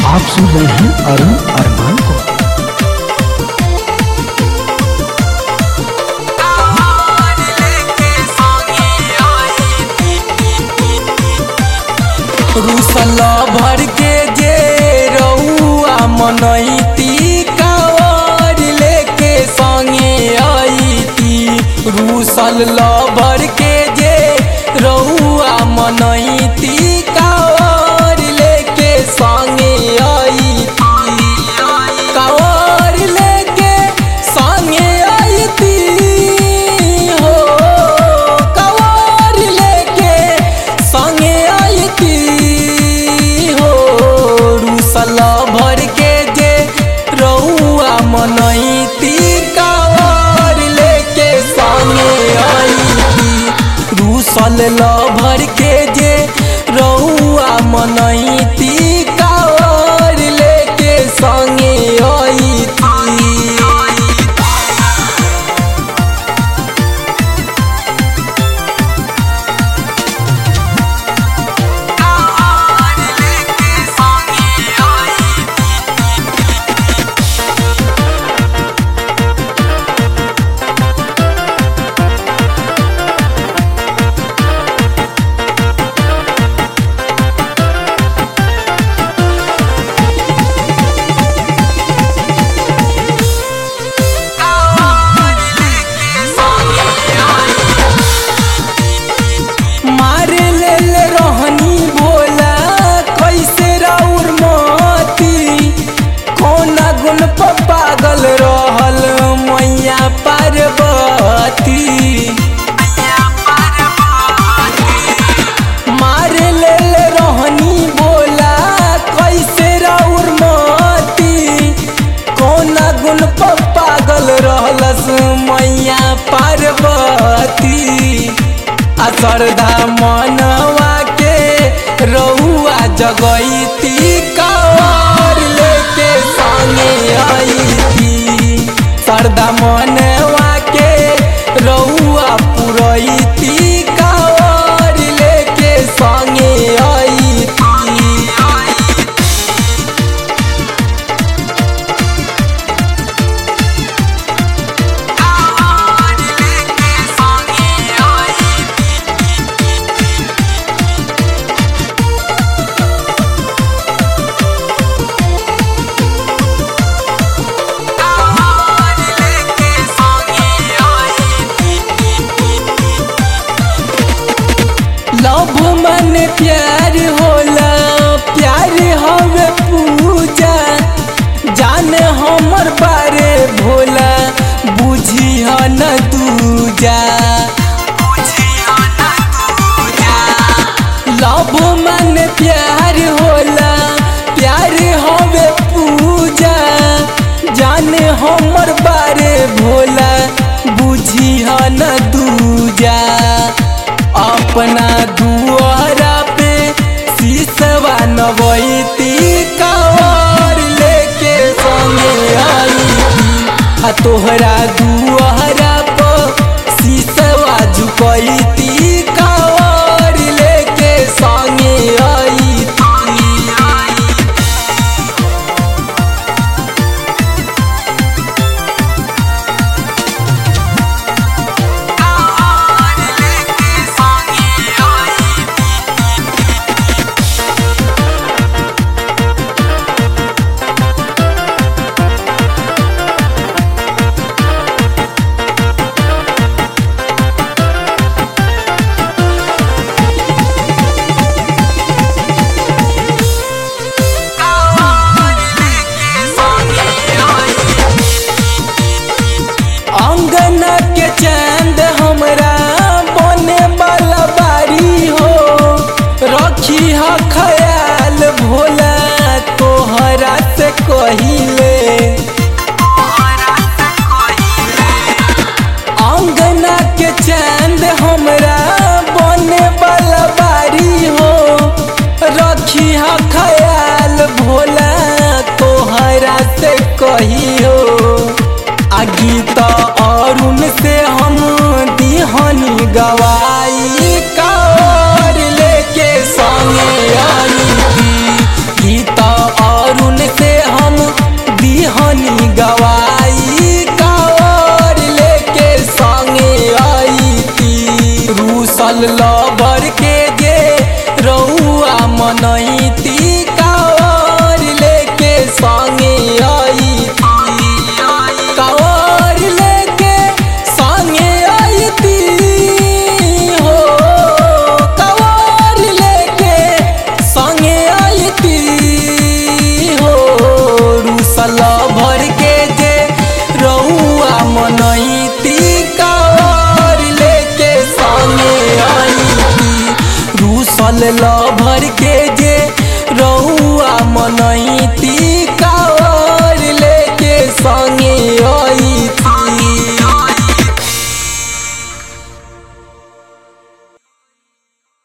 आप सुन रहे हैं अरुण अरमान को। रूसला भर के जे रउआ मनैती कांवर लेके संगे आईती। रूसल भर के जे रउआ मनैती कांवर लेके संगे आईती। कांवर लेके संगे आईती हो, कांवर लेके संगे आईती हो। रूसला भर के जे रउआ मनैती कांवर लेके संगे आईती। रूसल भर के जे रउआ मनैती कांवर लेके संगे आईती। पागल रहल मैया पार्वती। मार ले रहनी बोला कैसे राउर मोती। कौना गुण पर पागल रहलस मैया पार्वती। आ श्रद्धा मनवा के रउआ जगैती कांवर लेके संगे आईती। श्रद्धा मनवा के रउआ पुरैती कांवर लेके संगे आईती। लव मन प्यार होला, प्यार हवे पूजा। जान हमर बारे भोला बुझी न दूजा। लव मन प्यार होला, प्यार हवे पूजा। जान हमर बारे भोला बुझी न दूजा। अपना दुआरा पे शीशवा नवैती कांवर लेके संगे आईती। आ तोहरा